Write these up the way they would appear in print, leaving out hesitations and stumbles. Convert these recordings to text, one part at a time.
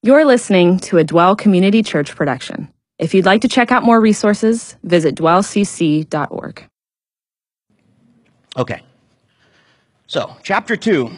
You're listening to a Dwell Community Church production. If you'd like to check out more resources, visit dwellcc.org. Okay, so chapter 2,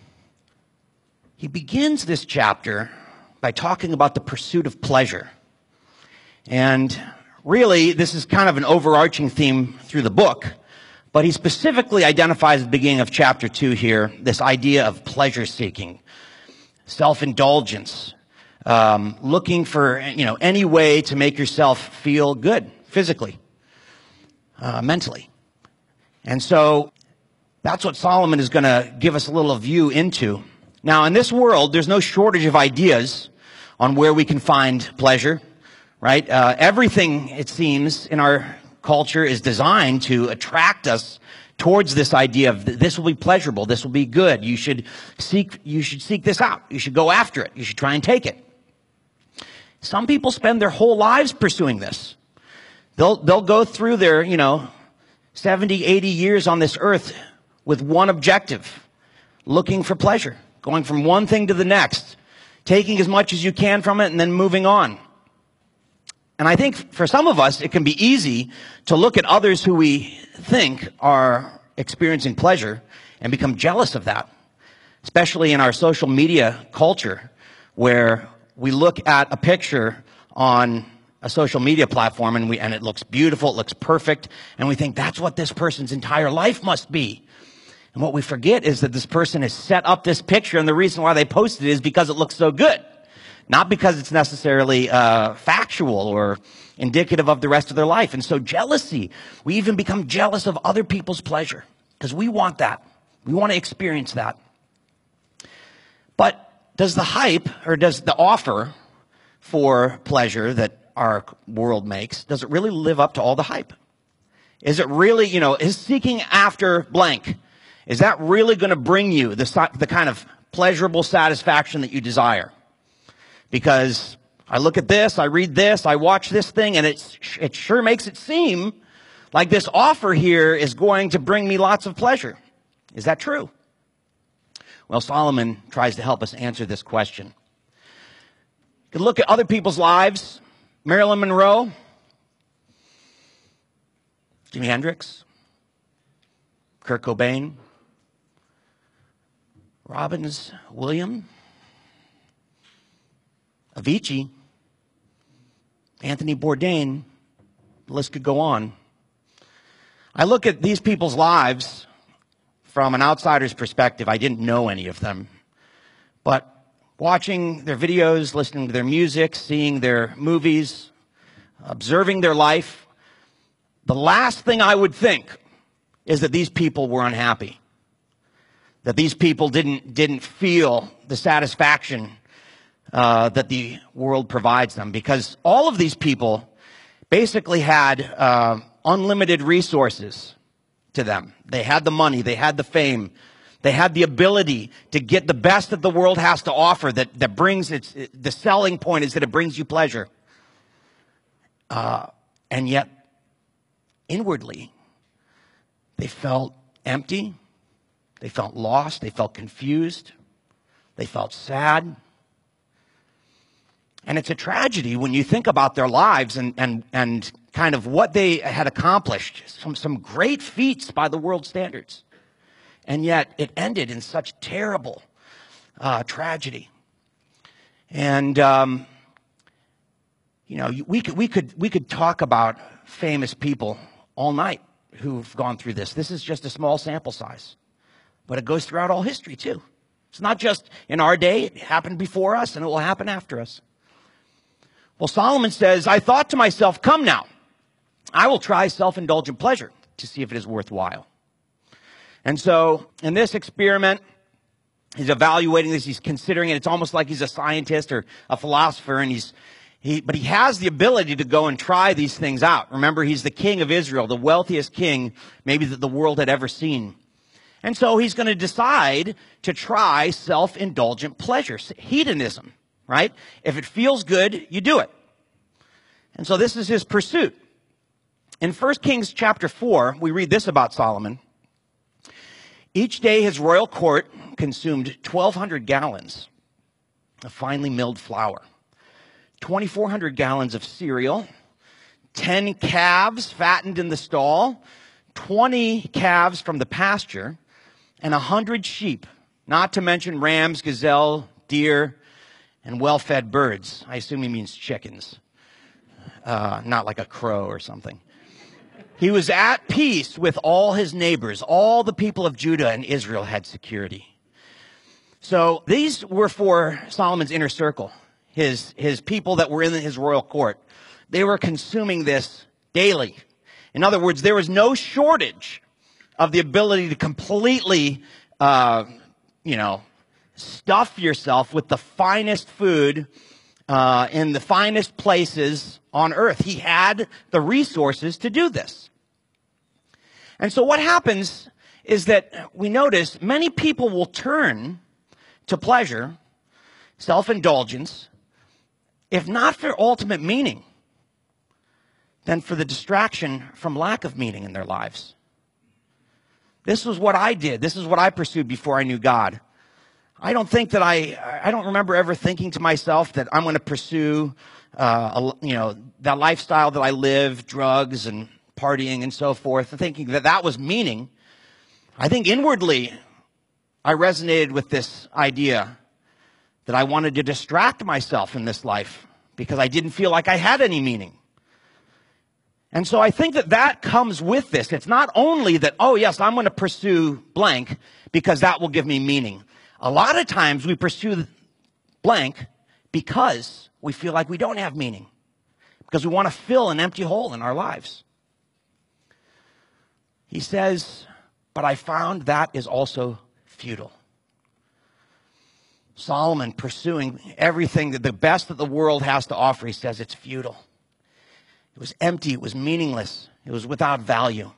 he begins this chapter by talking about the pursuit of pleasure. And really, this is kind of an overarching theme through the book, but he specifically identifies at the beginning of chapter 2 here, this idea of pleasure seeking, self-indulgence, looking for, any way to make yourself feel good physically, mentally. And so that's what Solomon is going to give us a little view into. Now, in this world, there's no shortage of ideas on where we can find pleasure, right? Everything, it seems, in our culture is designed to attract us towards this idea of this will be pleasurable, this will be good. You should seek this out. You should go after it. You should try and take it. Some people spend their whole lives pursuing this. They'll go through their, 70, 80 years on this earth with one objective, looking for pleasure, going from one thing to the next, taking as much as you can from it and then moving on. And I think for some of us, it can be easy to look at others who we think are experiencing pleasure and become jealous of that, especially in our social media culture where we look at a picture on a social media platform and it looks beautiful, it looks perfect, and we think that's what this person's entire life must be. And what we forget is that this person has set up this picture, and the reason why they posted it is because it looks so good. Not because it's necessarily factual or indicative of the rest of their life. And so jealousy, we even become jealous of other people's pleasure because we want that. We want to experience that. But does the hype or does the offer for pleasure that our world makes, does it really live up to all the hype? Is it really, is seeking after blank, is that really going to bring you the kind of pleasurable satisfaction that you desire? Because I look at this, I read this, I watch this thing, and it sure makes it seem like this offer here is going to bring me lots of pleasure. Is that true? Well, Solomon tries to help us answer this question. You can look at other people's lives. Marilyn Monroe, Jimi Hendrix, Kurt Cobain, Robbins Williams, Avicii, Anthony Bourdain, the list could go on. I look at these people's lives from an outsider's perspective. I didn't know any of them. But watching their videos, listening to their music, seeing their movies, observing their life, the last thing I would think is that these people were unhappy. That these people didn't feel the satisfaction that the world provides them, because all of these people basically had unlimited resources to them. They had the money, they had the fame, they had the ability to get the best that the world has to offer. That brings the selling point is that it brings you pleasure, and yet inwardly they felt empty, they felt lost, they felt confused, they felt sad. And it's a tragedy when you think about their lives and kind of what they had accomplished, some great feats by the world standards. And yet it ended in such terrible tragedy. And, we could talk about famous people all night who've gone through this. This is just a small sample size, but it goes throughout all history too. It's not just in our day. It happened before us and it will happen after us. Well, Solomon says, I thought to myself, come now, I will try self-indulgent pleasure to see if it is worthwhile. And so in this experiment, he's evaluating this, he's considering it. It's almost like he's a scientist or a philosopher, and but he has the ability to go and try these things out. Remember, he's the king of Israel, the wealthiest king maybe that the world had ever seen. And so he's going to decide to try self-indulgent pleasure, hedonism. Right? If it feels good, you do it. And so this is his pursuit. In 1 Kings chapter 4, we read this about Solomon. Each day his royal court consumed 1,200 gallons of finely milled flour, 2,400 gallons of cereal, 10 calves fattened in the stall, 20 calves from the pasture, and 100 sheep, not to mention rams, gazelle, deer, and well-fed birds. I assume he means chickens, not like a crow or something. He was at peace with all his neighbors. All the people of Judah and Israel had security. So these were for Solomon's inner circle, his people that were in his royal court. They were consuming this daily. In other words, there was no shortage of the ability to completely, stuff yourself with the finest food in the finest places on earth. He had the resources to do this. And so what happens is that we notice many people will turn to pleasure, self-indulgence, if not for ultimate meaning, then for the distraction from lack of meaning in their lives. This was what I did. This is what I pursued before I knew God. I don't think that I don't remember ever thinking to myself that I'm going to pursue, that lifestyle that I live, drugs and partying and so forth, and thinking that that was meaning. I think inwardly I resonated with this idea that I wanted to distract myself in this life because I didn't feel like I had any meaning. And so I think that that comes with this. It's not only that, oh yes, I'm going to pursue blank because that will give me meaning. A lot of times we pursue blank because we feel like we don't have meaning, because we want to fill an empty hole in our lives. He says, but I found that is also futile. Solomon pursuing everything, that the best that the world has to offer, he says it's futile. It was empty. It was meaningless. It was without value.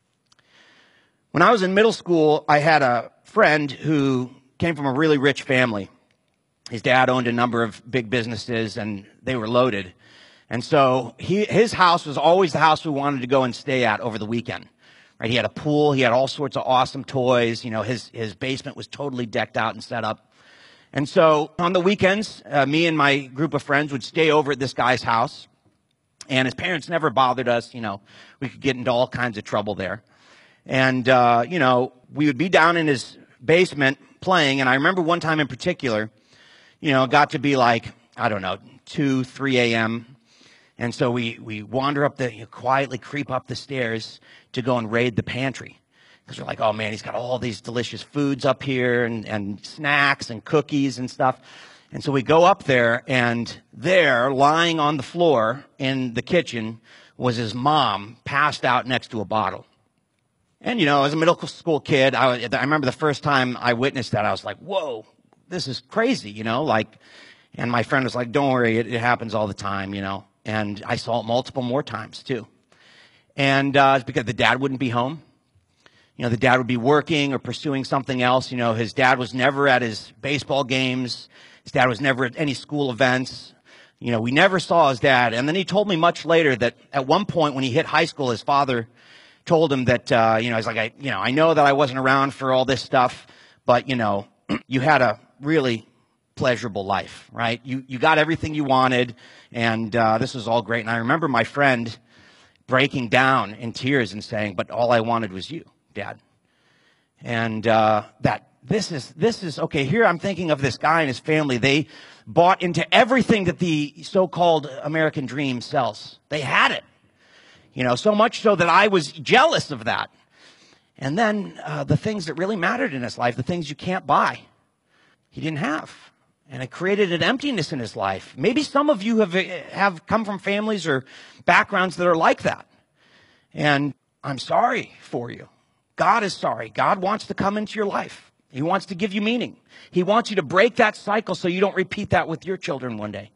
When I was in middle school, I had a friend who came from a really rich family. His dad owned a number of big businesses, and they were loaded. And so his house was always the house we wanted to go and stay at over the weekend. Right? He had a pool. He had all sorts of awesome toys. His basement was totally decked out and set up. And so on the weekends, me and my group of friends would stay over at this guy's house. And his parents never bothered us. We could get into all kinds of trouble there. And, we would be down in his basement playing. And I remember one time in particular, it got to be like, 2, 3 a.m. And so we wander up quietly creep up the stairs to go and raid the pantry. Because we're like, oh man, he's got all these delicious foods up here and snacks and cookies and stuff. And so we go up there, and there, lying on the floor in the kitchen, was his mom passed out next to a bottle. And, as a middle school kid, I remember the first time I witnessed that, I was like, whoa, this is crazy, and my friend was like, don't worry, it happens all the time, and I saw it multiple more times too. And it's because the dad wouldn't be home. The dad would be working or pursuing something else. His dad was never at his baseball games. His dad was never at any school events. We never saw his dad. And then he told me much later that at one point when he hit high school, his father told him that, he's like, I know that I wasn't around for all this stuff, but, you had a really pleasurable life, right? You got everything you wanted, and this was all great. And I remember my friend breaking down in tears and saying, but all I wanted was you, Dad. And this is okay. Here I'm thinking of this guy and his family. They bought into everything that the so-called American dream sells. They had it, so much so that I was jealous of that. And then the things that really mattered in his life, the things you can't buy, he didn't have. And it created an emptiness in his life. Maybe some of you have come from families or backgrounds that are like that. And I'm sorry for you. God is sorry. God wants to come into your life. He wants to give you meaning. He wants you to break that cycle so you don't repeat that with your children one day.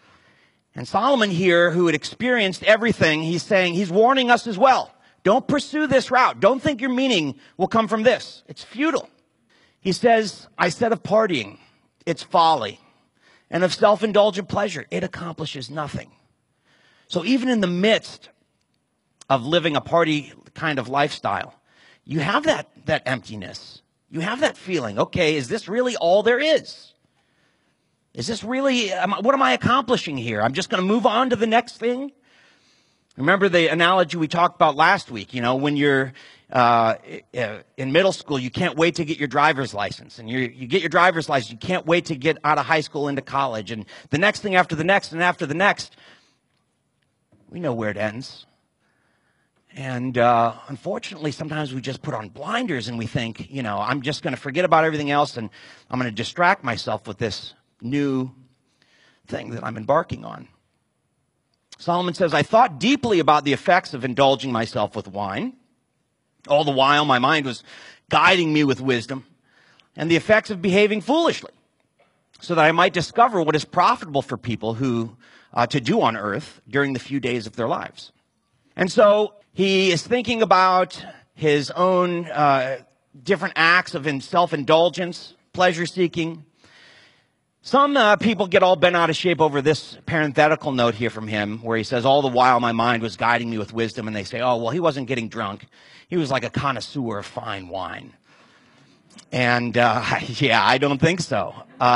And Solomon here, who had experienced everything, he's warning us as well. Don't pursue this route. Don't think your meaning will come from this. It's futile. He says, I said of partying, it's folly, and of self-indulgent pleasure, it accomplishes nothing. So even in the midst of living a party kind of lifestyle, you have that emptiness. You have that feeling, okay, is this really all there is? Is this really, what am I accomplishing here? I'm just going to move on to the next thing? Remember the analogy we talked about last week, when you're in middle school, you can't wait to get your driver's license. And you get your driver's license, you can't wait to get out of high school into college. And the next thing after the next and after the next, we know where it ends. And unfortunately, sometimes we just put on blinders and we think, I'm just going to forget about everything else and I'm going to distract myself with this new thing that I'm embarking on. Solomon says, I thought deeply about the effects of indulging myself with wine. All the while, my mind was guiding me with wisdom and the effects of behaving foolishly, so that I might discover what is profitable for people to do on earth during the few days of their lives. And so he is thinking about his own different acts of self-indulgence, pleasure-seeking. Some people get all bent out of shape over this parenthetical note here from him, where he says, all the while my mind was guiding me with wisdom, and they say, oh, well, he wasn't getting drunk. He was like a connoisseur of fine wine. And yeah, I don't think so.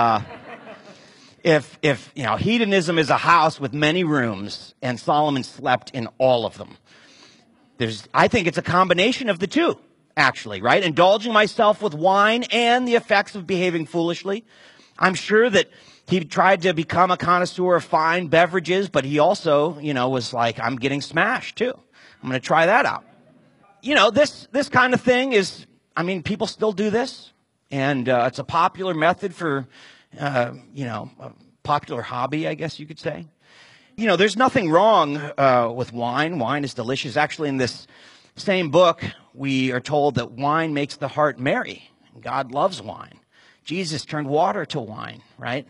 If hedonism is a house with many rooms, and Solomon slept in all of them, I think it's a combination of the two, actually, right? Indulging myself with wine and the effects of behaving foolishly. I'm sure that he tried to become a connoisseur of fine beverages, but he also, was like, I'm getting smashed too. I'm going to try that out. This kind of thing is, people still do this, and it's a popular method for, a popular hobby, I guess you could say. There's nothing wrong with wine. Wine is delicious. Actually, in this same book, we are told that wine makes the heart merry. God loves wine. Jesus turned water to wine, right?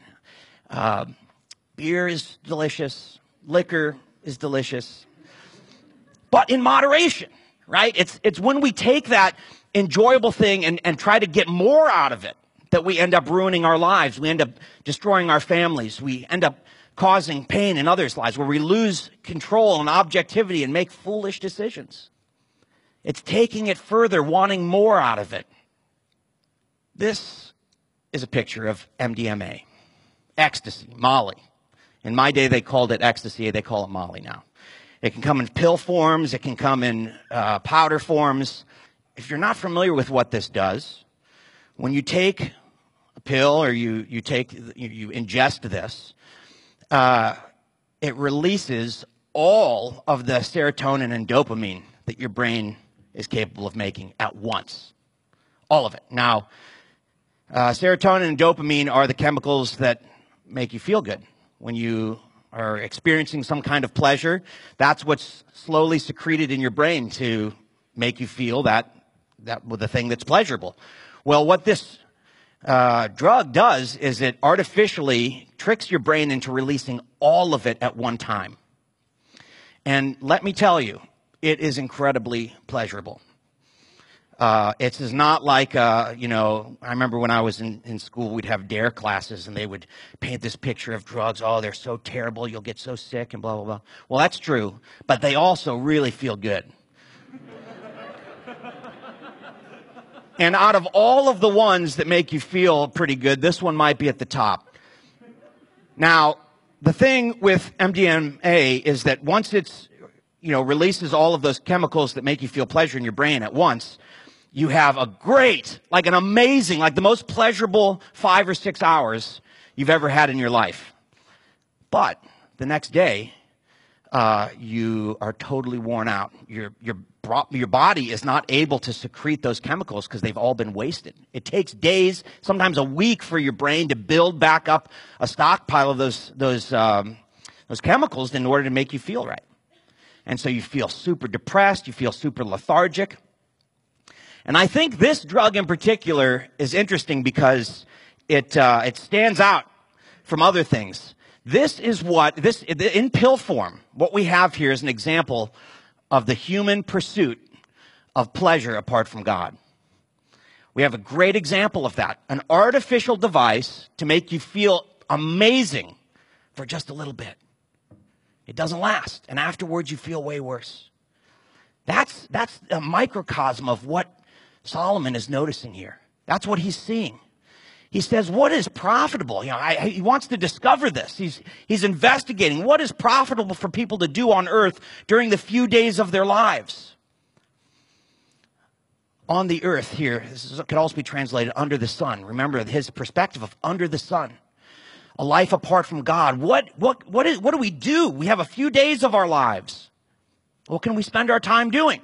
Beer is delicious. Liquor is delicious. But in moderation, right? It's when we take that enjoyable thing and try to get more out of it that we end up ruining our lives. We end up destroying our families. We end up causing pain in others' lives, where we lose control and objectivity and make foolish decisions. It's taking it further, wanting more out of it. This is a picture of MDMA, ecstasy, Molly. In my day, they called it ecstasy. They call it Molly now. It can come in pill forms. It can come in powder forms. If you're not familiar with what this does, when you take a pill or you ingest this, it releases all of the serotonin and dopamine that your brain is capable of making at once. All of it. Now, serotonin and dopamine are the chemicals that make you feel good. When you are experiencing some kind of pleasure, that's what's slowly secreted in your brain to make you feel that with the thing that's pleasurable. Well, what this drug does is it artificially tricks your brain into releasing all of it at one time. And let me tell you, it is incredibly pleasurable. It's not like, I remember when I was in school, we'd have DARE classes, and they would paint this picture of drugs. Oh, they're so terrible, you'll get so sick, and blah, blah, blah. Well, that's true, but they also really feel good. And out of all of the ones that make you feel pretty good, this one might be at the top. Now, the thing with MDMA is that once it's, releases all of those chemicals that make you feel pleasure in your brain at once, you have a great, an amazing, the most pleasurable 5 or 6 hours you've ever had in your life. But the next day, you are totally worn out. Your body is not able to secrete those chemicals because they've all been wasted. It takes days, sometimes a week, for your brain to build back up a stockpile of those chemicals in order to make you feel right. And so you feel super depressed. You feel super lethargic. And I think this drug in particular is interesting because it stands out from other things. This is in pill form, what we have here is an example of the human pursuit of pleasure apart from God. We have a great example of that. An artificial device to make you feel amazing for just a little bit. It doesn't last, and afterwards you feel way worse. That's a microcosm of what Solomon is noticing here. That's what he's seeing. He says, what is profitable? He wants to discover this. He's investigating what is profitable for people to do on earth during the few days of their lives. On the earth here, could also be translated under the sun. Remember his perspective of under the sun. A life apart from God. What do we do? We have a few days of our lives. What can we spend our time doing?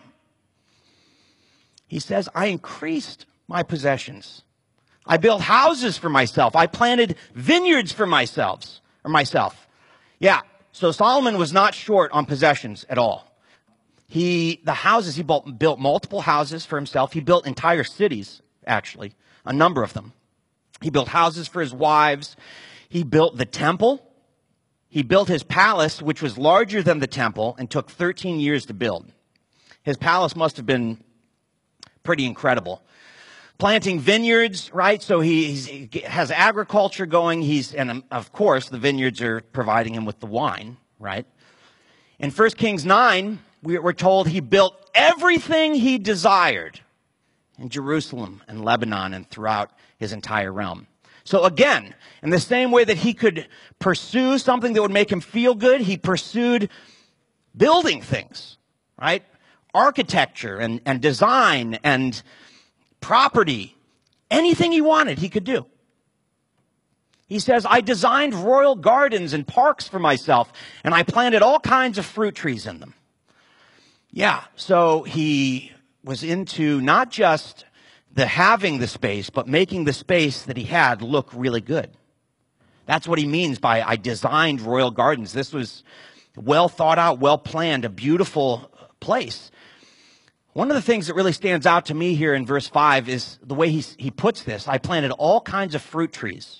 He says, I increased my possessions. I built houses for myself. I planted vineyards for myself. Yeah, so Solomon was not short on possessions at all. He built multiple houses for himself. He built entire cities, actually, a number of them. He built houses for his wives. He built the temple. He built his palace, which was larger than the temple and took 13 years to build. His palace must have been pretty incredible. Planting vineyards, right? So he has agriculture going. And of course, the vineyards are providing him with the wine, right? In 1 Kings 9, we're told he built everything he desired in Jerusalem and Lebanon and throughout his entire realm. So again, in the same way that he could pursue something that would make him feel good, he pursued building things, right? Architecture and design and property. Anything he wanted, he could do. He says, I designed royal gardens and parks for myself, and I planted all kinds of fruit trees in them. Yeah, so he was into not just having the space, but making the space that he had look really good. That's what he means by I designed royal gardens. This was well thought out, well planned, a beautiful place. One of the things that really stands out to me here in verse 5 is the way he puts this. I planted all kinds of fruit trees.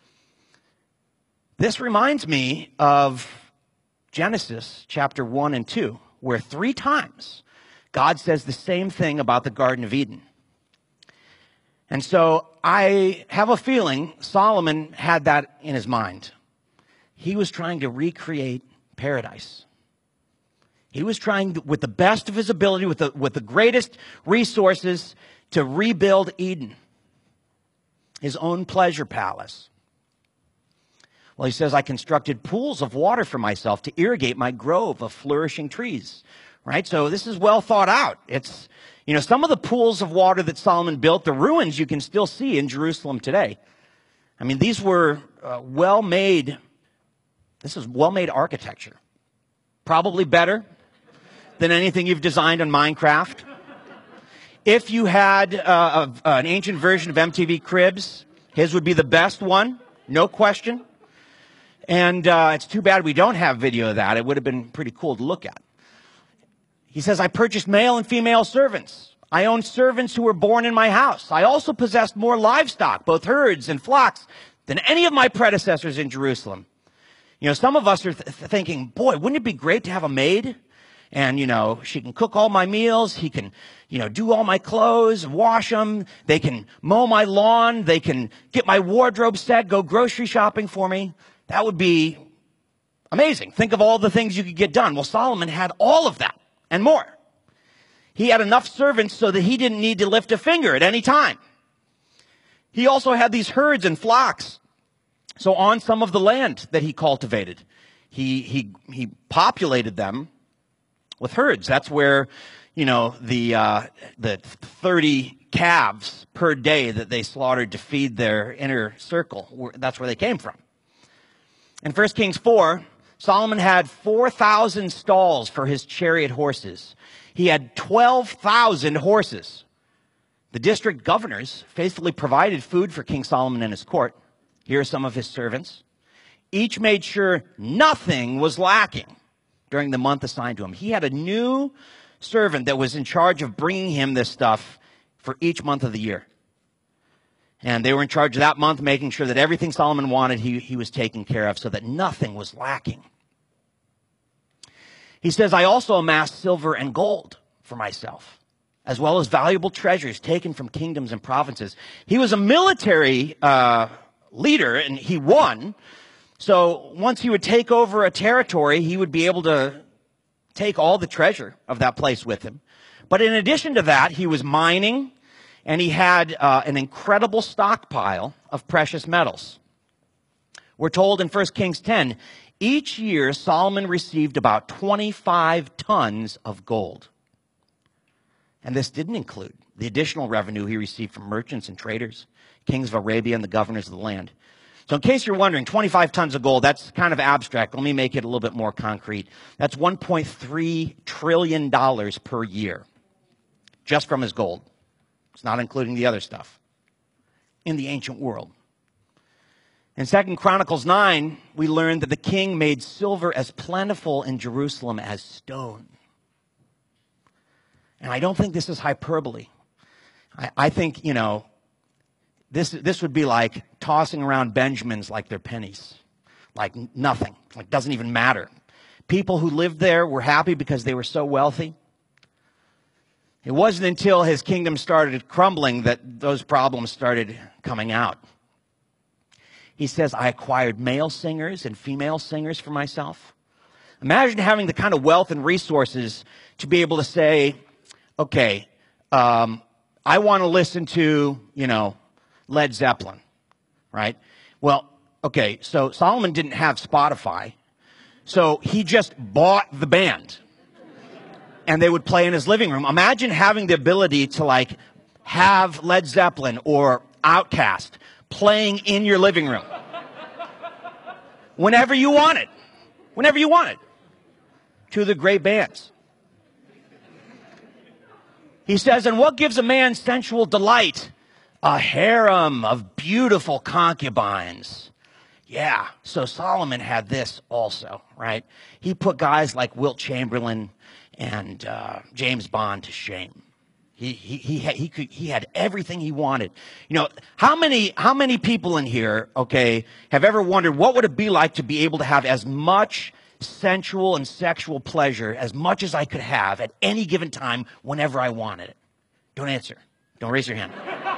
This reminds me of Genesis chapter 1 and 2, where 3 times God says the same thing about the Garden of Eden. And so I have a feeling Solomon had that in his mind. He was trying to recreate paradise. He was trying, with the best of his ability, with the greatest resources, to rebuild Eden, his own pleasure palace. Well, he says, I constructed pools of water for myself to irrigate my grove of flourishing trees. Right? So this is well thought out. It's, some of the pools of water that Solomon built, the ruins you can still see in Jerusalem today. I mean, these were this is well-made architecture. Probably better than anything you've designed on Minecraft. If you had an ancient version of MTV Cribs, his would be the best one, no question. And it's too bad we don't have video of that. It would have been pretty cool to look at. He says, I purchased male and female servants. I owned servants who were born in my house. I also possessed more livestock, both herds and flocks, than any of my predecessors in Jerusalem. Some of us are thinking, boy, wouldn't it be great to have a maid? And, she can cook all my meals. He can, do all my clothes, wash them. They can mow my lawn. They can get my wardrobe set, go grocery shopping for me. That would be amazing. Think of all the things you could get done. Well, Solomon had all of that and more. He had enough servants so that he didn't need to lift a finger at any time. He also had these herds and flocks. So on some of the land that he cultivated, he populated them with herds. That's where, the 30 calves per day that they slaughtered to feed their inner circle, that's where they came from. In 1 Kings 4, Solomon had 4,000 stalls for his chariot horses. He had 12,000 horses. The district governors faithfully provided food for King Solomon and his court. Here are some of his servants. Each made sure nothing was lacking during the month assigned to him. He had a new servant that was in charge of bringing him this stuff for each month of the year. And they were in charge of that month, making sure that everything Solomon wanted, he was taken care of so that nothing was lacking. He says, I also amassed silver and gold for myself, as well as valuable treasures taken from kingdoms and provinces. He was a military leader, and he won. So once he would take over a territory, he would be able to take all the treasure of that place with him. But in addition to that, he was mining And he had an incredible stockpile of precious metals. We're told in 1 Kings 10, each year Solomon received about 25 tons of gold. And this didn't include the additional revenue he received from merchants and traders, kings of Arabia and the governors of the land. So in case you're wondering, 25 tons of gold, that's kind of abstract. Let me make it a little bit more concrete. That's $1.3 trillion per year, just from his gold. It's not including the other stuff in the ancient world. In 2 Chronicles 9, we learn that the king made silver as plentiful in Jerusalem as stone. And I don't think this is hyperbole. I think, this would be like tossing around Benjamins like they're pennies, like nothing, like doesn't even matter. People who lived there were happy because they were so wealthy. It wasn't until his kingdom started crumbling that those problems started coming out. He says, I acquired male singers and female singers for myself. Imagine having the kind of wealth and resources to be able to say, okay, I want to listen to, Led Zeppelin, right? Well, okay, so Solomon didn't have Spotify, so he just bought the band. And they would play in his living room. Imagine having the ability to have Led Zeppelin or Outkast playing in your living room. Whenever you want it. Whenever you want it. Two of the great bands. He says, and what gives a man sensual delight? A harem of beautiful concubines. Yeah, so Solomon had this also, right? He put guys like Wilt Chamberlain and James Bond to shame. He had everything he wanted. How many people in here, okay, have ever wondered what would it be like to be able to have as much sensual and sexual pleasure as much as I could have at any given time whenever I wanted it? Don't answer. Don't raise your hand.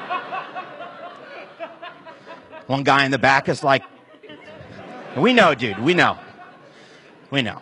One guy in the back is like, we know, dude, we know. We know.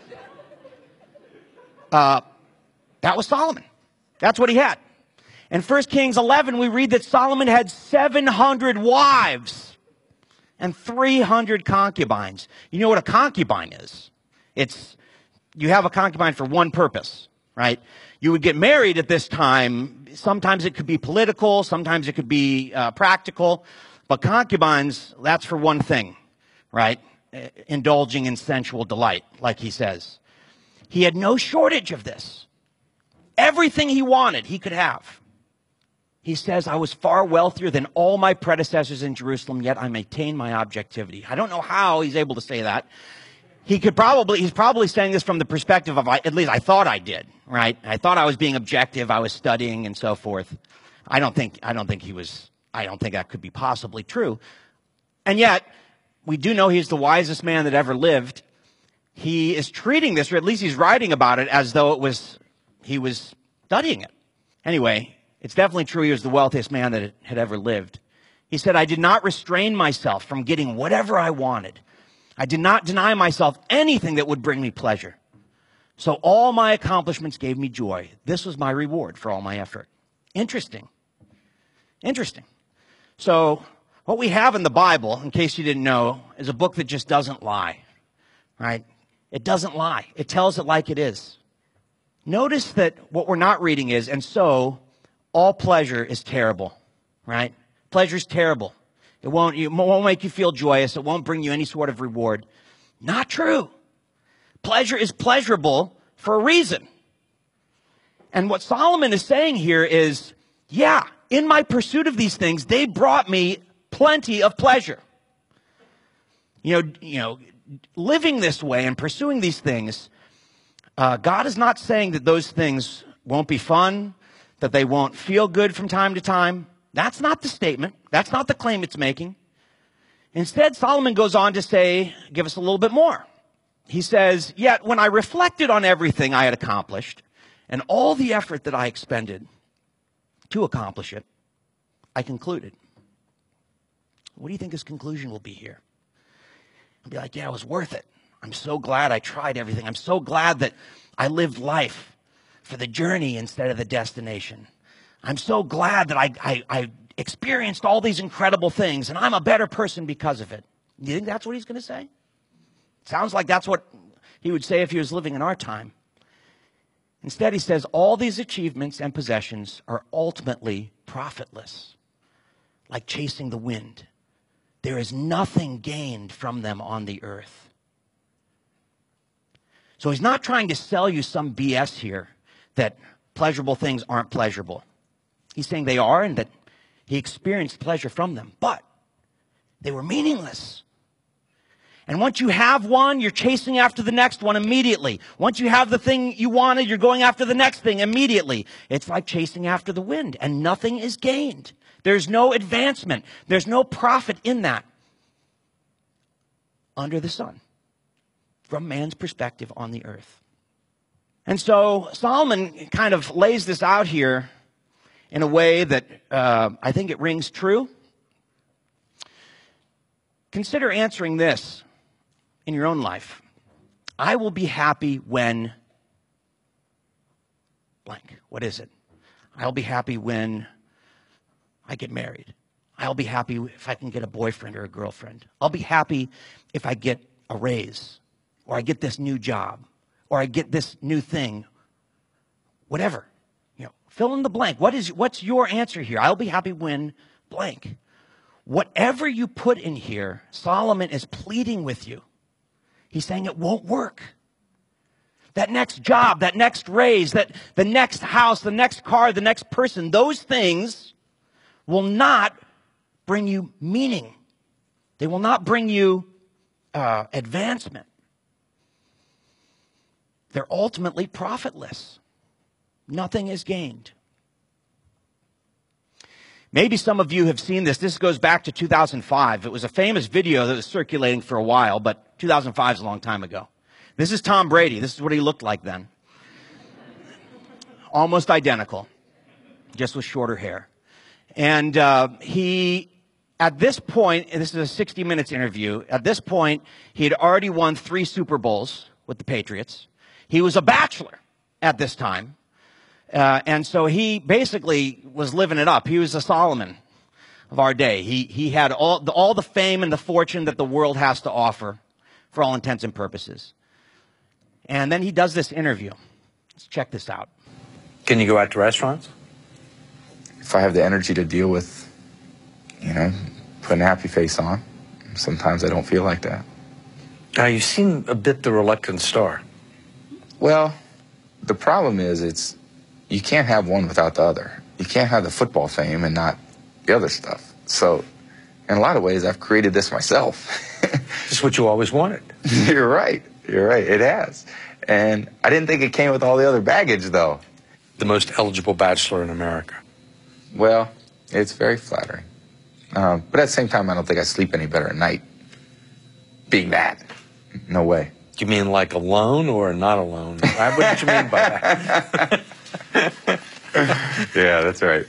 That was Solomon. That's what he had. In 1 Kings 11, we read that Solomon had 700 wives and 300 concubines. You know what a concubine is? You have a concubine for one purpose, right? You would get married at this time. Sometimes it could be political. Sometimes it could be practical. But concubines, that's for one thing, right? Indulging in sensual delight, like he says. He had no shortage of this. Everything he wanted, he could have. He says, I was far wealthier than all my predecessors in Jerusalem, yet I maintained my objectivity. I don't know how he's able to say that. He's probably saying this from the perspective of, at least I thought I did, right? I thought I was being objective, I was studying and so forth. I don't think that could be possibly true. And yet, we do know he's the wisest man that ever lived. He is treating this, or at least he's writing about it as though he was studying it. Anyway, it's definitely true he was the wealthiest man that had ever lived. He said, I did not restrain myself from getting whatever I wanted. I did not deny myself anything that would bring me pleasure. So all my accomplishments gave me joy. This was my reward for all my effort. Interesting. So what we have in the Bible, in case you didn't know, is a book that just doesn't lie, right? It doesn't lie. It tells it like it is. Notice that what we're not reading is, and so all pleasure is terrible, right? Pleasure is terrible. It won't make you feel joyous. It won't bring you any sort of reward. Not true. Pleasure is pleasurable for a reason. And what Solomon is saying here is, yeah, in my pursuit of these things, they brought me plenty of pleasure. Living this way and pursuing these things, God is not saying that those things won't be fun, that they won't feel good from time to time. That's not the statement. That's not the claim it's making. Instead, Solomon goes on to say, give us a little bit more. He says, yet when I reflected on everything I had accomplished and all the effort that I expended to accomplish it, I concluded. What do you think his conclusion will be here? He'll be like, yeah, it was worth it. I'm so glad I tried everything. I'm so glad that I lived life for the journey instead of the destination. I'm so glad that I experienced all these incredible things, and I'm a better person because of it. Do you think that's what he's going to say? Sounds like that's what he would say if he was living in our time. Instead, he says, all these achievements and possessions are ultimately profitless, like chasing the wind. There is nothing gained from them on the earth. So he's not trying to sell you some BS here that pleasurable things aren't pleasurable. He's saying they are, and that he experienced pleasure from them, but they were meaningless. And once you have one, you're chasing after the next one immediately. Once you have the thing you wanted, you're going after the next thing immediately. It's like chasing after the wind, and nothing is gained. There's no advancement. There's no profit in that under the sun, from man's perspective on the earth. And so Solomon kind of lays this out here in a way that I think it rings true. Consider answering this in your own life. I will be happy when blank. What is it? I'll be happy when I get married. I'll be happy if I can get a boyfriend or a girlfriend. I'll be happy if I get a raise, or I get this new job, or I get this new thing. Whatever. Fill in the blank. What's your answer here? I'll be happy when blank. Whatever you put in here, Solomon is pleading with you. He's saying it won't work. That next job, that next raise, the next house, the next car, the next person, those things will not bring you meaning. They will not bring you advancement. They're ultimately profitless. Nothing is gained. Maybe some of you have seen this. This goes back to 2005. It was a famous video that was circulating for a while, but 2005 is a long time ago. This is Tom Brady. This is what he looked like then. Almost identical, just with shorter hair. And he, at this point, and this is a 60 Minutes interview, at this point, he had already won 3 Super Bowls with the Patriots. He was a bachelor at this time. And so he basically was living it up. He was a Solomon of our day. He had all the fame and the fortune that the world has to offer for all intents and purposes. And then he does this interview. Let's check this out. Can you go out to restaurants? If I have the energy to deal with, putting a happy face on, sometimes I don't feel like that. Now, you seem a bit the reluctant star. Well, the problem is you can't have one without the other. You can't have the football fame and not the other stuff. So, in a lot of ways, I've created this myself. It's what you always wanted. You're right. It has. And I didn't think it came with all the other baggage, though. The most eligible bachelor in America. Well, it's very flattering. But at the same time, I don't think I sleep any better at night being that. No way. You mean like alone or not alone? What did you mean by that? Yeah, that's right.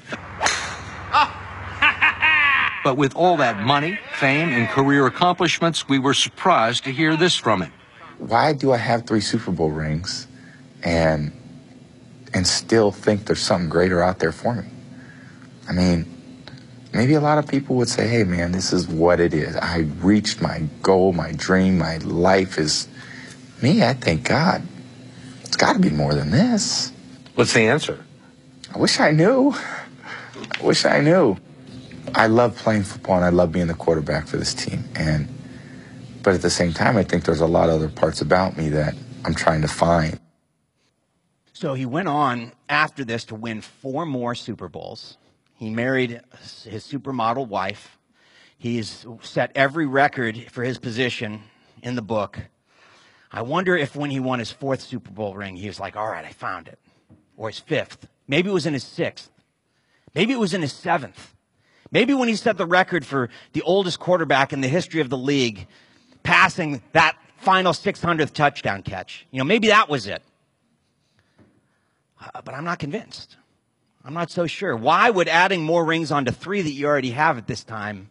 But with all that money, fame, and career accomplishments, we were surprised to hear this from him. Why do I have 3 Super Bowl rings and still think there's something greater out there for me? I mean, maybe a lot of people would say, hey, man, this is what it is. I reached my goal, my dream, my life is... Me, I think, God, it's got to be more than this. What's the answer? I wish I knew. I love playing football, and I love being the quarterback for this team. But at the same time, I think there's a lot of other parts about me that I'm trying to find. So he went on after this to win 4 more Super Bowls. He married his supermodel wife. He's set every record for his position in the book. I wonder if when he won his 4th Super Bowl ring, he was like, all right, I found it. Or his 5th. Maybe it was in his 6th. Maybe it was in his 7th. Maybe when he set the record for the oldest quarterback in the history of the league, passing that final 600th touchdown catch. Maybe that was it. But I'm not convinced. I'm not so sure. Why would adding more rings onto 3 that you already have at this time?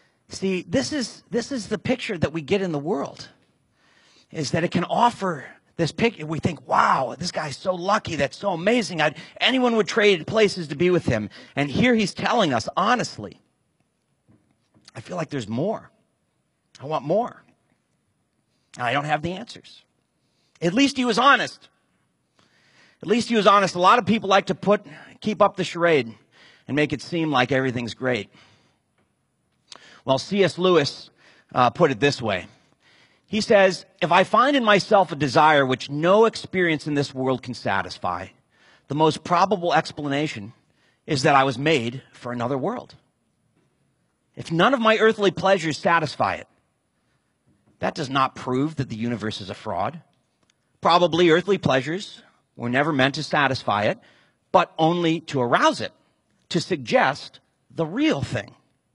See, this is the picture that we get in the world. Is that it can offer This picture, we think, wow, this guy's so lucky. That's so amazing. Anyone would trade places to be with him. And here he's telling us, honestly, I feel like there's more. I want more. And I don't have the answers. At least he was honest. At least he was honest. A lot of people like to keep up the charade and make it seem like everything's great. Well, C.S. Lewis put it this way. He says, if I find in myself a desire which no experience in this world can satisfy, the most probable explanation is that I was made for another world. If none of my earthly pleasures satisfy it, that does not prove that the universe is a fraud. Probably earthly pleasures were never meant to satisfy it, but only to arouse it, to suggest the real thing.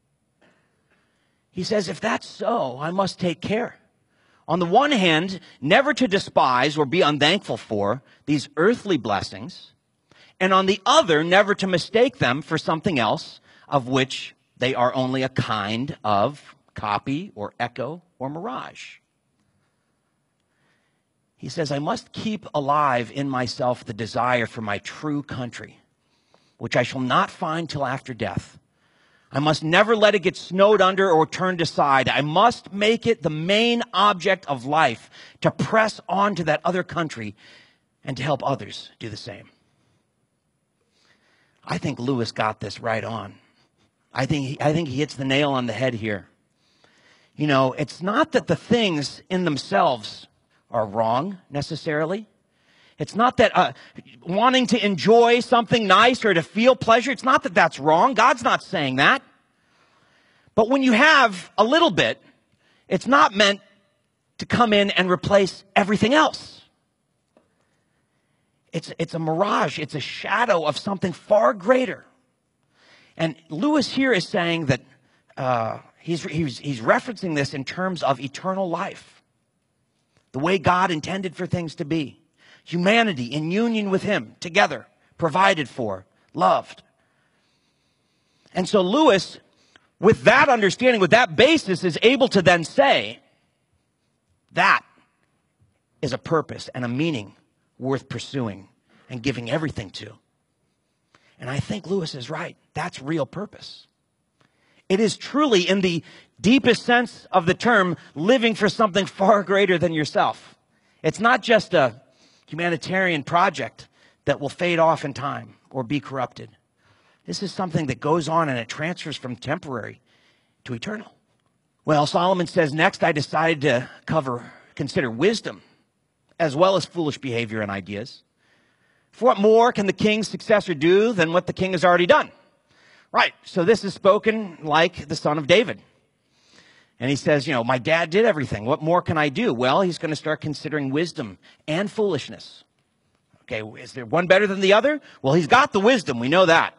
He says, if that's so, I must take care. On the one hand, never to despise or be unthankful for these earthly blessings, and on the other, never to mistake them for something else of which they are only a kind of copy or echo or mirage. He says, I must keep alive in myself the desire for my true country, which I shall not find till after death. I must never let it get snowed under or turned aside. I must make it the main object of life to press on to that other country and to help others do the same. I think Lewis got this right on. I think he hits the nail on the head here. You know, it's not that the things in themselves are wrong necessarily. It's not that wanting to enjoy something nice or to feel pleasure, it's not that that's wrong. God's not saying that. But when you have a little bit, it's not meant to come in and replace everything else. It's a mirage. It's a shadow of something far greater. And Lewis here is saying that he's referencing this in terms of eternal life, the way God intended for things to be. Humanity in union with him, together, provided for, loved. And so Lewis, with that understanding, with that basis, is able to then say, that is a purpose and a meaning worth pursuing and giving everything to. And I think Lewis is right. That's real purpose. It is truly, in the deepest sense of the term, living for something far greater than yourself. It's not just a humanitarian project that will fade off in time or be corrupted. This is something that goes on and it transfers from temporary to eternal. Well, Solomon says, next I decided to consider wisdom as well as foolish behavior and ideas. For what more can the king's successor do than what the king has already done? Right, so this is spoken like the son of David. And he says, you know, my dad did everything. What more can I do? Well, he's going to start considering wisdom and foolishness. Okay, is there one better than the other? Well, he's got the wisdom. We know that.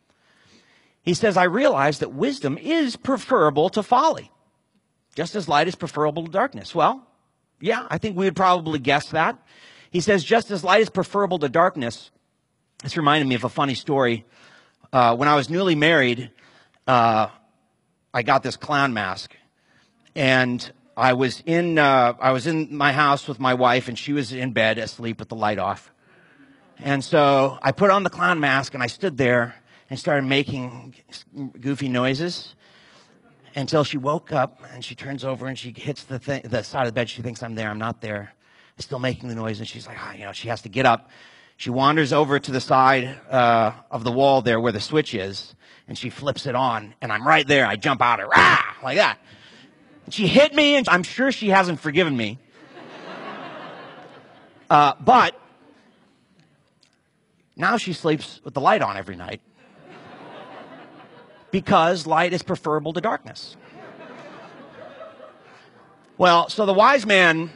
He says, I realize that wisdom is preferable to folly, just as light is preferable to darkness. Well, yeah, I think we would probably guess that. He says, just as light is preferable to darkness. This reminded me of a funny story. When I was newly married, I got this clown mask. And I was in my house with my wife, and she was in bed asleep with the light off. And so I put on the clown mask, and I stood there and started making goofy noises until she woke up, and she turns over and she hits the side of the bed. She thinks I'm there. I'm not there. I'm still making the noise, and she's like, she has to get up. She wanders over to the side of the wall there where the switch is, and she flips it on, and I'm right there. I jump out, like that. She hit me, and I'm sure she hasn't forgiven me. But now she sleeps with the light on every night because light is preferable to darkness. Well, so the wise man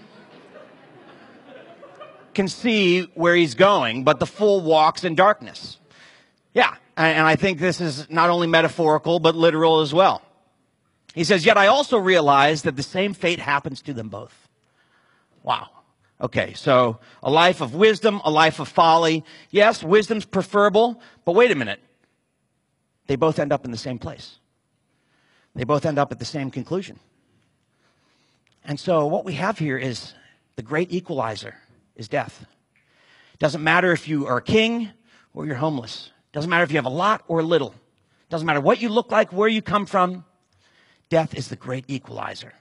can see where he's going, but the fool walks in darkness. Yeah, and I think this is not only metaphorical, but literal as well. He says, yet I also realize that the same fate happens to them both. Wow. Okay, so a life of wisdom, a life of folly. Yes, wisdom's preferable, but wait a minute. They both end up in the same place. They both end up at the same conclusion. And so what we have here is the great equalizer is death. It doesn't matter if you are a king or you're homeless. It doesn't matter if you have a lot or little. It doesn't matter what you look like, where you come from. Death is the great equalizer.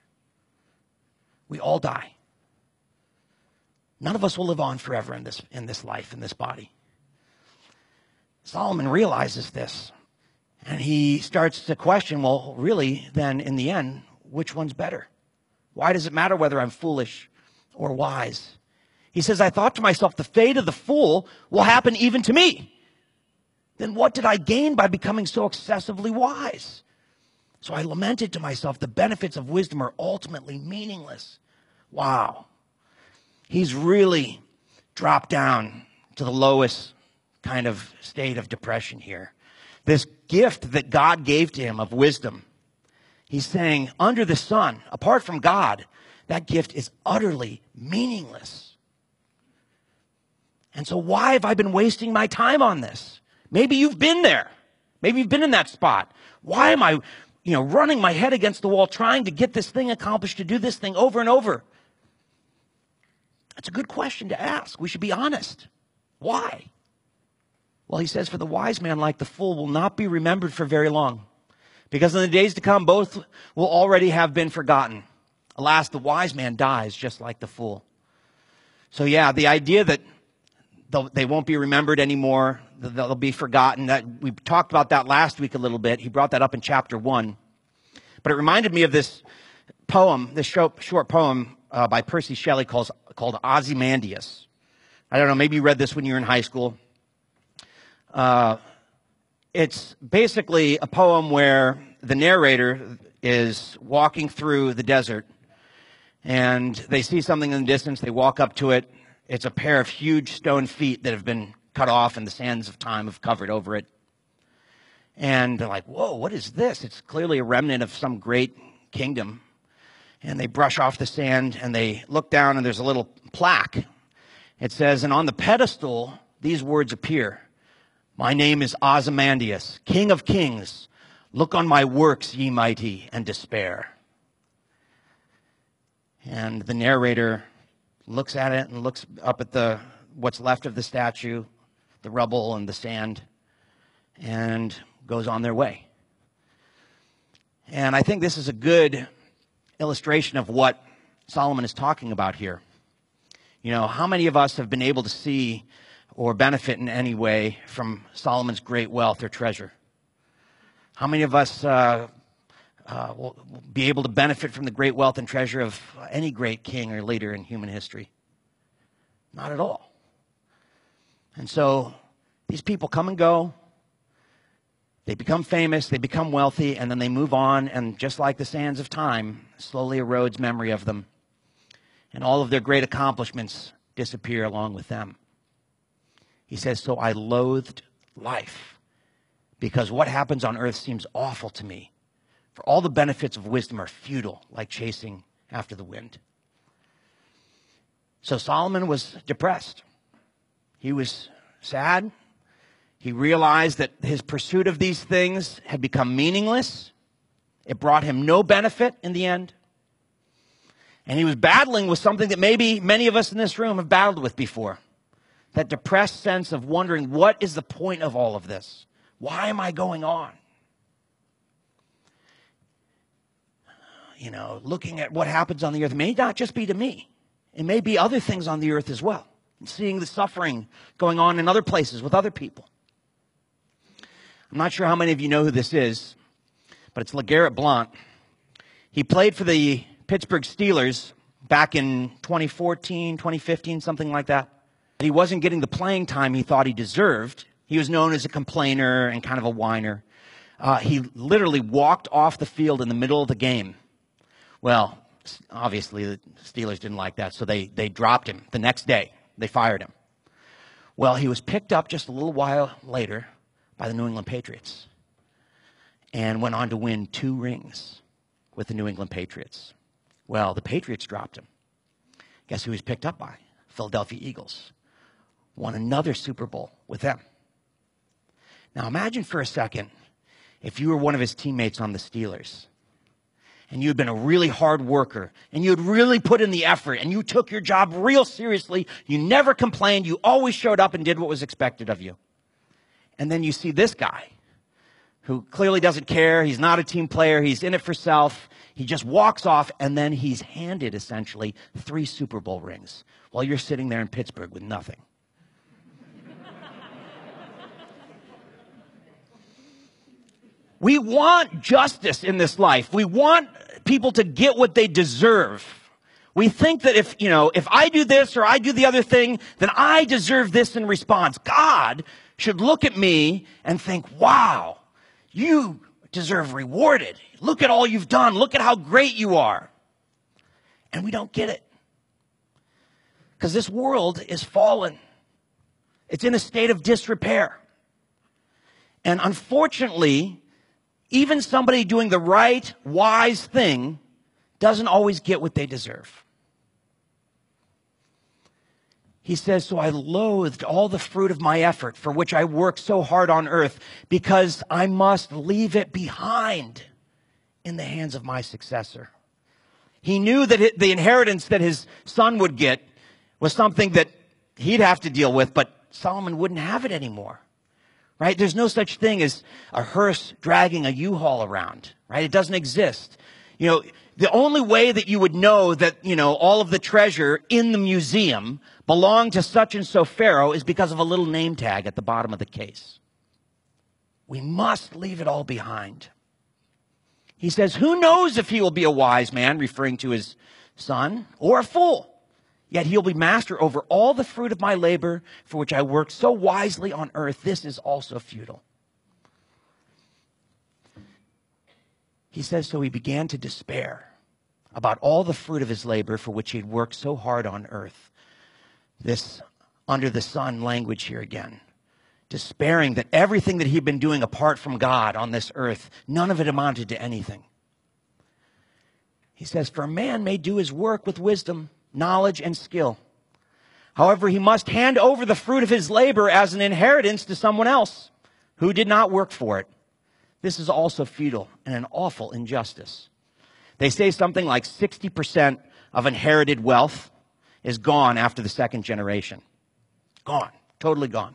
We all die. None of us will live on forever in this life, in this body. Solomon realizes this, and he starts to question, well, really, then, in the end, which one's better? Why does it matter whether I'm foolish or wise? He says, I thought to myself, the fate of the fool will happen even to me. Then what did I gain by becoming so excessively wise? So I lamented to myself, the benefits of wisdom are ultimately meaningless. Wow. He's really dropped down to the lowest kind of state of depression here. This gift that God gave to him of wisdom, he's saying, under the sun, apart from God, that gift is utterly meaningless. And so why have I been wasting my time on this? Maybe you've been there. Maybe you've been in that spot. Why am I, running my head against the wall, trying to get this thing accomplished, to do this thing over and over? That's a good question to ask. We should be honest. Why? Well, he says, for the wise man, like the fool, will not be remembered for very long, because in the days to come, both will already have been forgotten. Alas, the wise man dies just like the fool. So yeah, the idea that they won't be remembered anymore, they'll be forgotten, that we talked about that last week a little bit. He brought that up in chapter 1. But it reminded me of this poem, this short poem by Percy Shelley called Ozymandias. I don't know, maybe you read this when you were in high school. It's basically a poem where the narrator is walking through the desert, and they see something in the distance, they walk up to it. It's a pair of huge stone feet that have been cut off, and the sands of time have covered over it. And they're like, whoa, what is this? It's clearly a remnant of some great kingdom. And they brush off the sand, and they look down, and there's a little plaque. It says, and on the pedestal, these words appear. My name is Ozymandias, King of Kings. Look on my works, ye mighty, and despair. And the narrator looks at it and looks up at what's left of the statue, the rubble and the sand, and goes on their way. And I think this is a good illustration of what Solomon is talking about here. How many of us have been able to see or benefit in any way from Solomon's great wealth or treasure? How many of us will be able to benefit from the great wealth and treasure of any great king or leader in human history? Not at all. And so these people come and go. They become famous, they become wealthy, and then they move on, and just like the sands of time, slowly erodes memory of them. And all of their great accomplishments disappear along with them. He says, so I loathed life, because what happens on earth seems awful to me. For all the benefits of wisdom are futile, like chasing after the wind. So Solomon was depressed. He was sad. He realized that his pursuit of these things had become meaningless. It brought him no benefit in the end. And he was battling with something that maybe many of us in this room have battled with before. That depressed sense of wondering, what is the point of all of this? Why am I going on? Looking at what happens on the earth may not just be to me. It may be other things on the earth as well. And seeing the suffering going on in other places with other people. I'm not sure how many of you know who this is, but it's LeGarrette Blount. He played for the Pittsburgh Steelers back in 2014, 2015, something like that. He wasn't getting the playing time he thought he deserved. He was known as a complainer and kind of a whiner. He literally walked off the field in the middle of the game. Well, obviously the Steelers didn't like that, so they dropped him the next day. They fired him. Well, he was picked up just a little while later by the New England Patriots and went on to win 2 rings with the New England Patriots. Well, the Patriots dropped him. Guess who he was picked up by? Philadelphia Eagles. Won another Super Bowl with them. Now imagine for a second if you were one of his teammates on the Steelers and you had been a really hard worker, and you had really put in the effort, and you took your job real seriously, you never complained, you always showed up and did what was expected of you. And then you see this guy who clearly doesn't care, he's not a team player, he's in it for self, he just walks off, and then he's handed essentially 3 Super Bowl rings while you're sitting there in Pittsburgh with nothing. We want justice in this life. We want people to get what they deserve. We think that if I do this or I do the other thing, then I deserve this in response. God should look at me and think, wow, you deserve rewarded. Look at all you've done. Look at how great you are. And we don't get it. Because this world is fallen. It's in a state of disrepair. And unfortunately, even somebody doing the right, wise thing doesn't always get what they deserve. He says, so I loathed all the fruit of my effort for which I worked so hard on earth because I must leave it behind in the hands of my successor. He knew that the inheritance that his son would get was something that he'd have to deal with, but Solomon wouldn't have it anymore. Right? There's no such thing as a hearse dragging a U-Haul around, right? It doesn't exist. The only way that you would know that, all of the treasure in the museum belonged to such and so pharaoh is because of a little name tag at the bottom of the case. We must leave it all behind. He says, who knows if he will be a wise man, referring to his son, or a fool? Yet he'll be master over all the fruit of my labor for which I worked so wisely on earth. This is also futile. He says, so he began to despair about all the fruit of his labor for which he had worked so hard on earth. This under the sun language here again. Despairing that everything that he'd been doing apart from God on this earth, none of it amounted to anything. He says, for a man may do his work with wisdom, knowledge, and skill. However, he must hand over the fruit of his labor as an inheritance to someone else who did not work for it. This is also futile and an awful injustice. They say something like 60% of inherited wealth is gone after the second generation. Gone. Totally gone.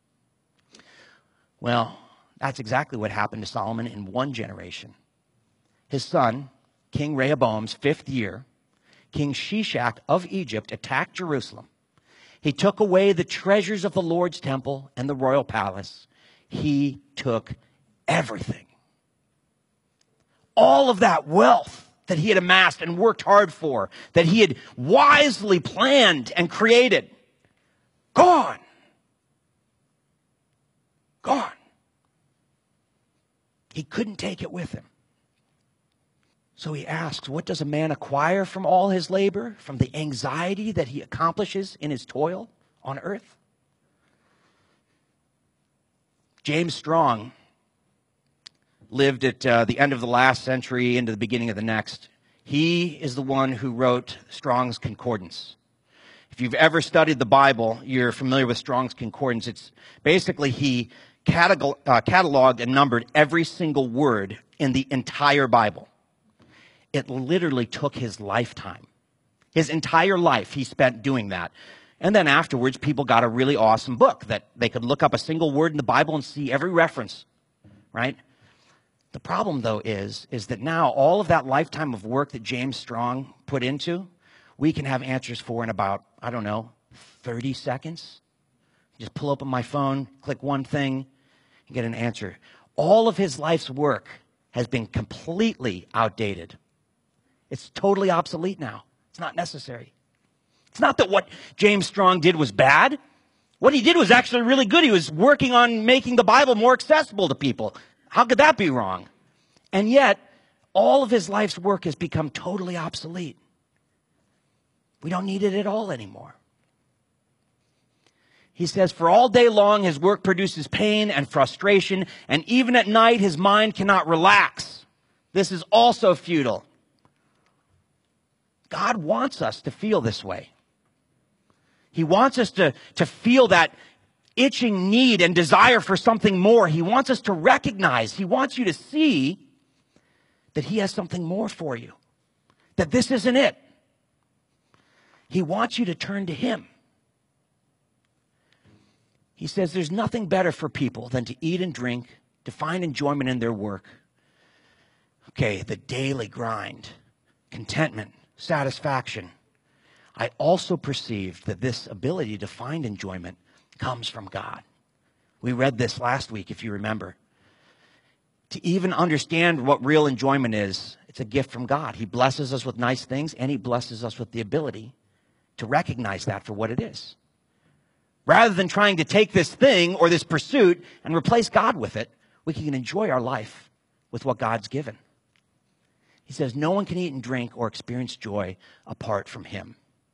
Well, that's exactly what happened to Solomon in one generation. His son, King Rehoboam's 5th year, King Shishak of Egypt attacked Jerusalem. He took away the treasures of the Lord's temple and the royal palace. He took everything. All of that wealth that he had amassed and worked hard for, that he had wisely planned and created, gone. Gone. He couldn't take it with him. So he asks, what does a man acquire from all his labor, from the anxiety that he accomplishes in his toil on earth? James Strong lived at the end of the last century into the beginning of the next. He is the one who wrote Strong's Concordance. If you've ever studied the Bible, you're familiar with Strong's Concordance. It's basically he cataloged and numbered every single word in the entire Bible. It literally took his lifetime. His entire life he spent doing that. And then afterwards, people got a really awesome book that they could look up a single word in the Bible and see every reference, right? The problem, though, is that now all of that lifetime of work that James Strong put into, we can have answers for in about, 30 seconds. Just pull open my phone, click one thing, and get an answer. All of his life's work has been completely outdated. It's totally obsolete now. It's not necessary. It's not that what James Strong did was bad. What he did was actually really good. He was working on making the Bible more accessible to people. How could that be wrong? And yet, all of his life's work has become totally obsolete. We don't need it at all anymore. He says, for all day long his work produces pain and frustration, and even at night his mind cannot relax. This is also futile. God wants us to feel this way. He wants us to feel that itching need and desire for something more. He wants us to recognize, he wants you to see that he has something more for you, that this isn't it. He wants you to turn to him. He says there's nothing better for people than to eat and drink, to find enjoyment in their work. Okay, the daily grind, contentment, satisfaction. I also perceived that this ability to find enjoyment comes from God. We read this last week, if you remember. To even understand what real enjoyment is, it's a gift from God. He blesses us with nice things, and he blesses us with the ability to recognize that for what it is. Rather than trying to take this thing or this pursuit and replace God with it, we can enjoy our life with what God's given. He says no one can eat and drink or experience joy apart from him.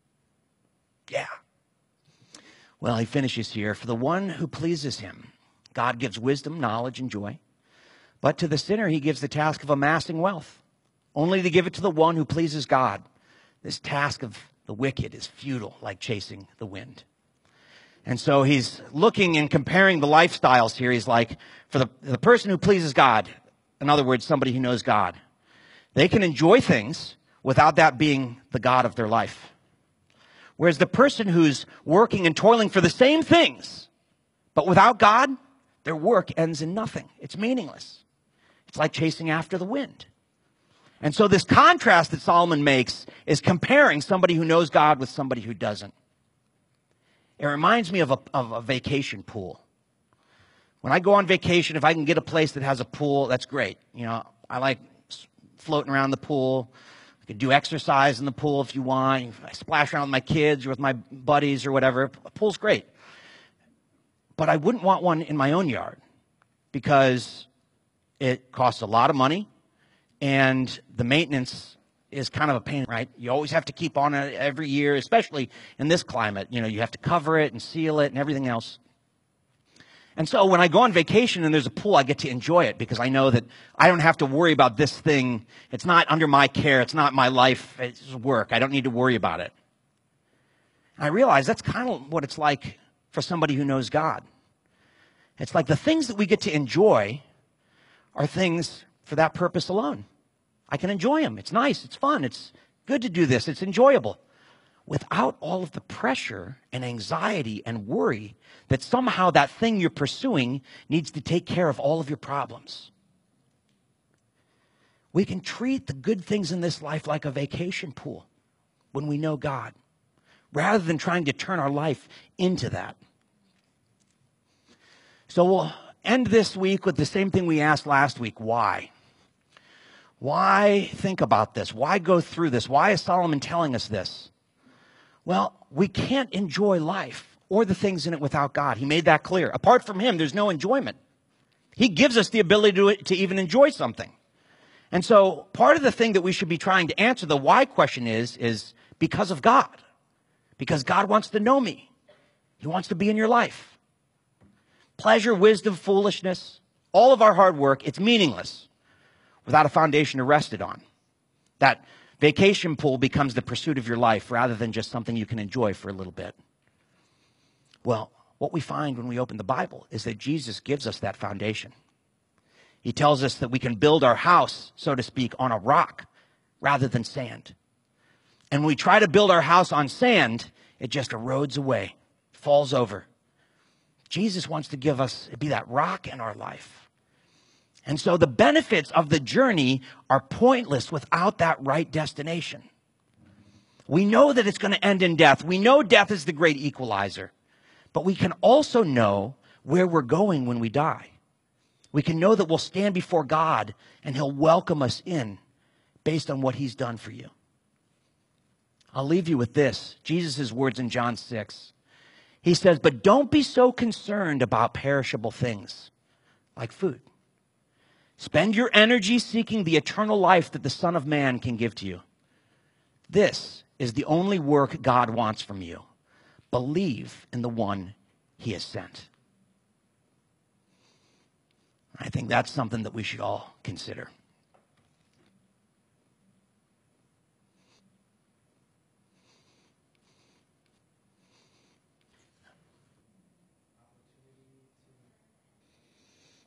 Yeah. Well, he finishes here. For the one who pleases him, God gives wisdom, knowledge, and joy. But to the sinner, he gives the task of amassing wealth, only to give it to the one who pleases God. This task of the wicked is futile, like chasing the wind. And so he's looking and comparing the lifestyles here. He's like, for the person who pleases God, in other words, somebody who knows God, they can enjoy things without that being the God of their life. Whereas the person who's working and toiling for the same things, but without God, their work ends in nothing. It's meaningless. It's like chasing after the wind. And so this contrast that Solomon makes is comparing somebody who knows God with somebody who doesn't. It reminds me of a vacation pool. When I go on vacation, if I can get a place that has a pool, that's great. You know, I like floating around the pool. You can do exercise in the pool if you want. I splash around with my kids or with my buddies or whatever. A pool's great. But I wouldn't want one in my own yard because it costs a lot of money and the maintenance is kind of a pain, right? You always have to keep on it every year, especially in this climate. You know, you have to cover it and seal it and everything else. And so when I go on vacation and there's a pool, I get to enjoy it because I know that I don't have to worry about this thing. It's not under my care. It's not my life. It's work. I don't need to worry about it. And I realize that's kind of what it's like for somebody who knows God. It's like the things that we get to enjoy are things for that purpose alone. I can enjoy them. It's nice. It's fun. It's good to do this. It's enjoyable. Without all of the pressure and anxiety and worry that somehow that thing you're pursuing needs to take care of all of your problems. We can treat the good things in this life like a vacation pool when we know God, rather than trying to turn our life into that. So we'll end this week with the same thing we asked last week. Why? Why think about this? Why go through this? Why is Solomon telling us this? Well, we can't enjoy life or the things in it without God. He made that clear. Apart from him, there's no enjoyment. He gives us the ability to even enjoy something. And so part of the thing that we should be trying to answer the why question is because of God. Because God wants to know me. He wants to be in your life. Pleasure, wisdom, foolishness, all of our hard work, it's meaningless without a foundation to rest it on. That vacation pool becomes the pursuit of your life rather than just something you can enjoy for a little bit. Well, what we find when we open the Bible is that Jesus gives us that foundation. He tells us that we can build our house, so to speak, on a rock rather than sand. And when we try to build our house on sand, it just erodes away, falls over. Jesus wants to give us, be that rock in our life. And so the benefits of the journey are pointless without that right destination. We know that it's going to end in death. We know death is the great equalizer. But we can also know where we're going when we die. We can know that we'll stand before God and he'll welcome us in based on what he's done for you. I'll leave you with this. Jesus' words in John 6. He says, but don't be so concerned about perishable things like food. Spend your energy seeking the eternal life that the Son of Man can give to you. This is the only work God wants from you. Believe in the one he has sent. I think that's something that we should all consider.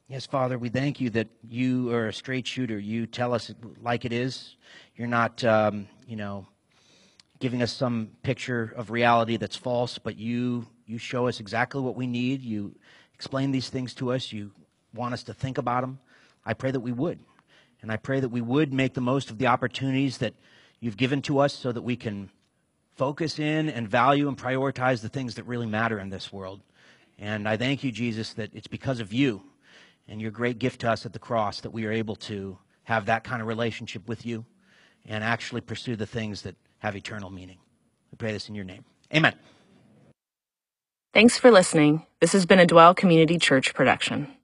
Yes, Father, we thank you that you are a straight shooter. You tell us like it is. You're not, giving us some picture of reality that's false, but you show us exactly what we need. You explain these things to us. You want us to think about them. I pray that we would. And I pray that we would make the most of the opportunities that you've given to us so that we can focus in and value and prioritize the things that really matter in this world. And I thank you, Jesus, that it's because of you and your great gift to us at the cross that we are able to have that kind of relationship with you and actually pursue the things that have eternal meaning. We pray this in your name. Amen. Thanks for listening. This has been a Dwell Community Church production.